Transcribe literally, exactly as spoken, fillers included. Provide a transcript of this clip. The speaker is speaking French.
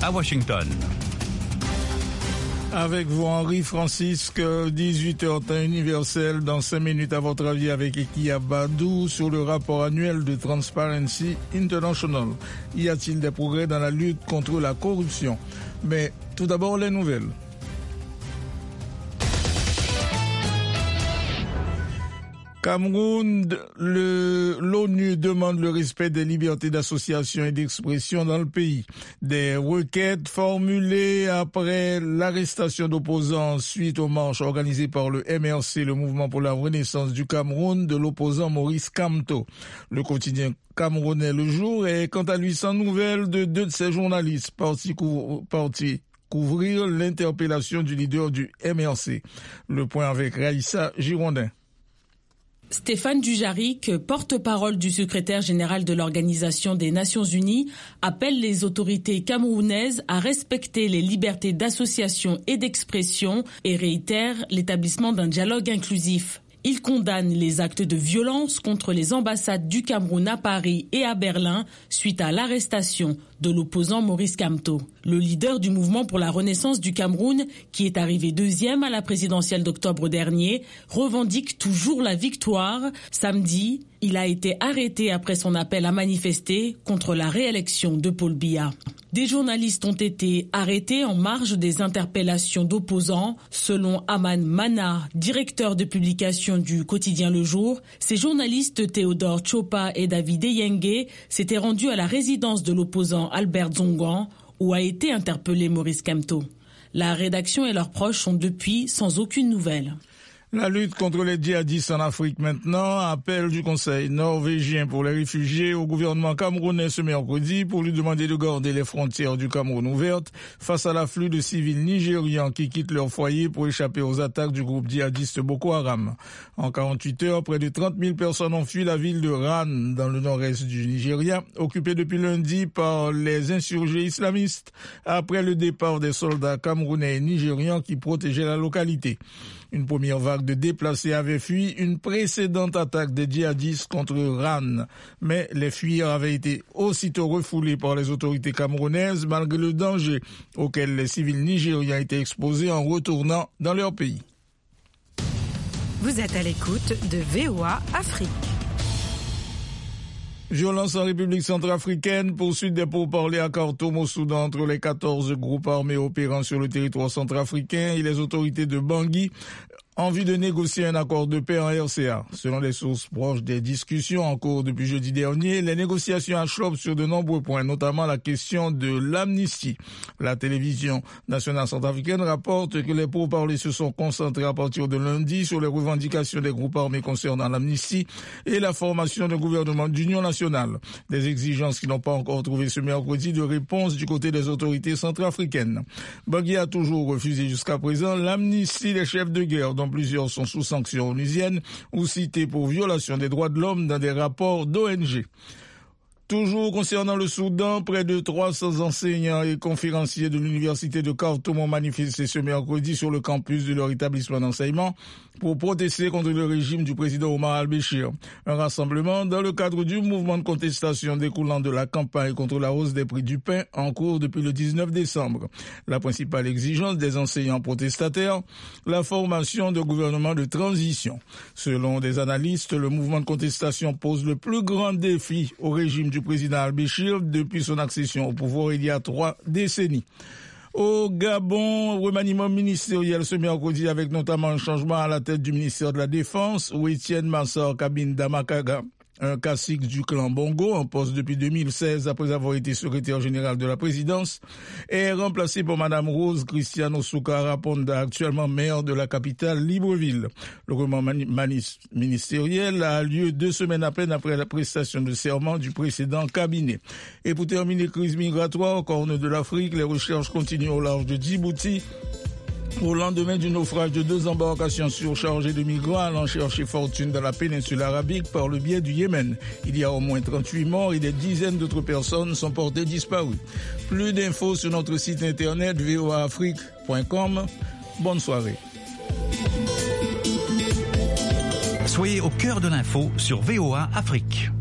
à Washington. Avec vous, Henri Francisque, dix-huit heures temps universel, dans cinq minutes à votre avis avec Ekia Badou sur le rapport annuel de Transparency International. Y a-t-il des progrès dans la lutte contre la corruption? Mais tout d'abord, les nouvelles. Cameroun, le, l'ONU demande le respect des libertés d'association et d'expression dans le pays. Des requêtes formulées après l'arrestation d'opposants suite aux marches organisées par le M R C, le Mouvement pour la Renaissance du Cameroun, de l'opposant Maurice Kamto. Le quotidien camerounais Le Jour est quant à lui sans nouvelles de deux de ses journalistes partis cou- partis couvrir l'interpellation du leader du M R C. Le point avec Raïssa Girondin. Stéphane Dujarric, porte-parole du secrétaire général de l'Organisation des Nations Unies, appelle les autorités camerounaises à respecter les libertés d'association et d'expression et réitère l'établissement d'un dialogue inclusif. Il condamne les actes de violence contre les ambassades du Cameroun à Paris et à Berlin suite à l'arrestation de l'opposant Maurice Kamto. Le leader du mouvement pour la renaissance du Cameroun, qui est arrivé deuxième à la présidentielle d'octobre dernier, revendique toujours la victoire. Samedi, il a été arrêté après son appel à manifester contre la réélection de Paul Biya. Des journalistes ont été arrêtés en marge des interpellations d'opposants. Selon Aman Mana, directeur de publication du quotidien Le Jour, ces journalistes Théodore Chopa et David Eyengue s'étaient rendus à la résidence de l'opposant Albert Zongan, où a été interpellé Maurice Kamto. La rédaction et leurs proches sont depuis sans aucune nouvelle. La lutte contre les djihadistes en Afrique maintenant, appel du Conseil norvégien pour les réfugiés au gouvernement camerounais ce mercredi pour lui demander de garder les frontières du Cameroun ouvertes face à l'afflux de civils nigérians qui quittent leur foyer pour échapper aux attaques du groupe djihadiste Boko Haram. En quarante-huit heures, près de trente mille personnes ont fui la ville de Ran dans le nord-est du Nigeria, occupée depuis lundi par les insurgés islamistes après le départ des soldats camerounais et nigérians qui protégeaient la localité. Une première vague de déplacés avait fui une précédente attaque des djihadistes contre Ran. Mais les fuyards avaient été aussitôt refoulés par les autorités camerounaises malgré le danger auquel les civils nigériens étaient exposés en retournant dans leur pays. Vous êtes à l'écoute de V O A Afrique. Violence en République centrafricaine, poursuite des pourparlers à Khartoum au Soudan entre les quatorze groupes armés opérant sur le territoire centrafricain et les autorités de Bangui en vue de négocier un accord de paix en R C A. Selon les sources proches des discussions en cours depuis jeudi dernier, les négociations achoppent sur de nombreux points, notamment la question de l'amnistie. La télévision nationale centrafricaine rapporte que les pourparlers se sont concentrés à partir de lundi sur les revendications des groupes armés concernant l'amnistie et la formation d'un gouvernement d'union nationale. Des exigences qui n'ont pas encore trouvé ce mercredi de réponse du côté des autorités centrafricaines. Bangui a toujours refusé jusqu'à présent l'amnistie des chefs de guerre, dont plusieurs sont sous sanctions onusiennes ou cités pour violation des droits de l'homme dans des rapports d'O N G. Toujours concernant le Soudan, près de trois cents enseignants et conférenciers de l'université de Khartoum ont manifesté ce mercredi sur le campus de leur établissement d'enseignement pour protester contre le régime du président Omar al-Béchir. Un rassemblement dans le cadre du mouvement de contestation découlant de la campagne contre la hausse des prix du pain en cours depuis le dix-neuf décembre. La principale exigence des enseignants protestataires, la formation de gouvernement de transition. Selon des analystes, le mouvement de contestation pose le plus grand défi au régime du président al-Béchir depuis son accession au pouvoir il y a trois décennies. Au Gabon, remaniement ministériel ce mercredi avec notamment un changement à la tête du ministère de la Défense où Étienne Massar Kabine Damakaga, un cacique du clan Bongo, en poste depuis deux mille seize après avoir été secrétaire général de la présidence, est remplacé par Madame Rose Cristiano Soukara Ponda, actuellement maire de la capitale Libreville. Le remaniement ministériel a lieu deux semaines à peine après la prestation de serment du précédent cabinet. Et pour terminer, crise migratoire, Corne de l'Afrique, les recherches continuent au large de Djibouti. Au lendemain du naufrage de deux embarcations surchargées de migrants allant chercher fortune dans la péninsule arabique par le biais du Yémen. Il y a au moins trente-huit morts et des dizaines d'autres personnes sont portées disparues. Plus d'infos sur notre site internet v o a afrique point com. Bonne soirée. Soyez au cœur de l'info sur V O A Afrique.